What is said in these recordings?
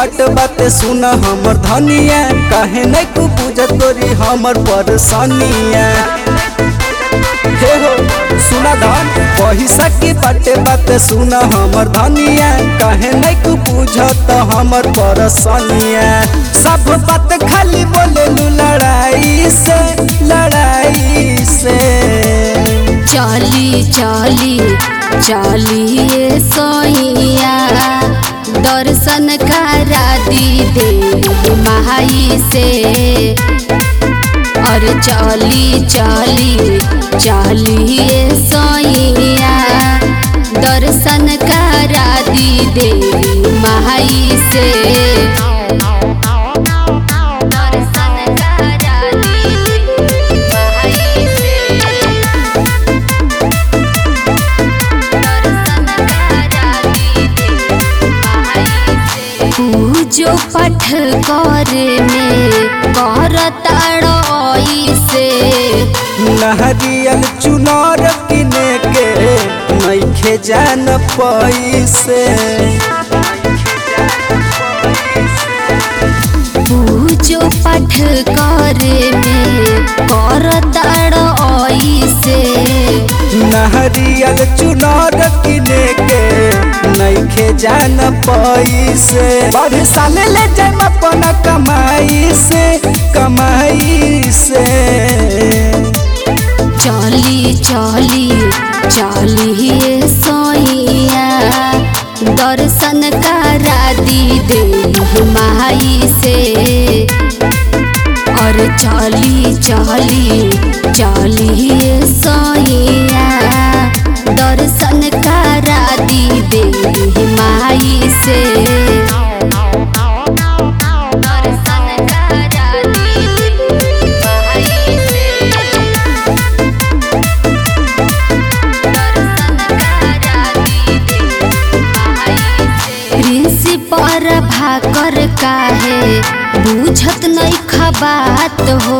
बात बात सुन हमर धनिया, काहे नहीं तू बुझत तोरी हमर परेशानिया। हे हो सुना धन पैसा की बात बात सुन हमर धनिया, काहे नहीं तू बुझत हमर परेशानिया। सब बात खाली बोले लड़ाई से लड़ाई से। चली चली चलिए सोइया, दर्शन करा दी देवी माई से। और चली चली चलिए सोइया, दर्शन करा दी देवी माई से। पूजो पाठ करे में करताड़ोई से। नहरियल चुनार किने के नइखे जान पैसे। पूजो पाठ करे में करताड़ोई से। नहरियल चुनार किने के नइखे जान पैसे। बड़ साल ले जाम अपन कमाई से कमाई से। चली चली चलिए सोइया, दर्शन करा दी देवी माई से। और चली चली चलिए सोइया, दर्शन करा दी देवी माई से। पर भाकर काहे बुझत नहीं खबात हो।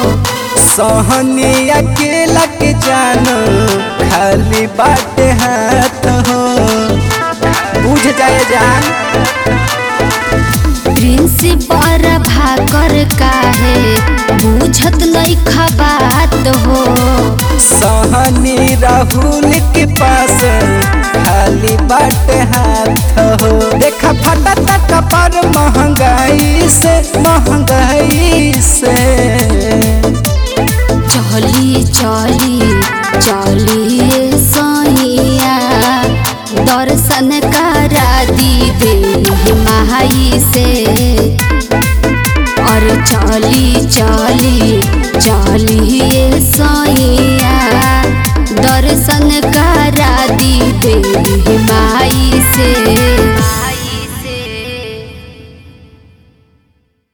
सहनी अकेला के जान खाली बाटे हाथ हो। बुझ जाए जान प्रिंसिपल भाकर काहे बुझत नहीं खबात हो। सहनी राहुल के पास खाली बाटे हाथ हो। देखा फटा तक पर महंगाई से महंगाई से। चली चली चलिए सोइया, दर्शन करा दी देवी माई से। और चली चली चलिए सोइया, दर्शन करा दी देवी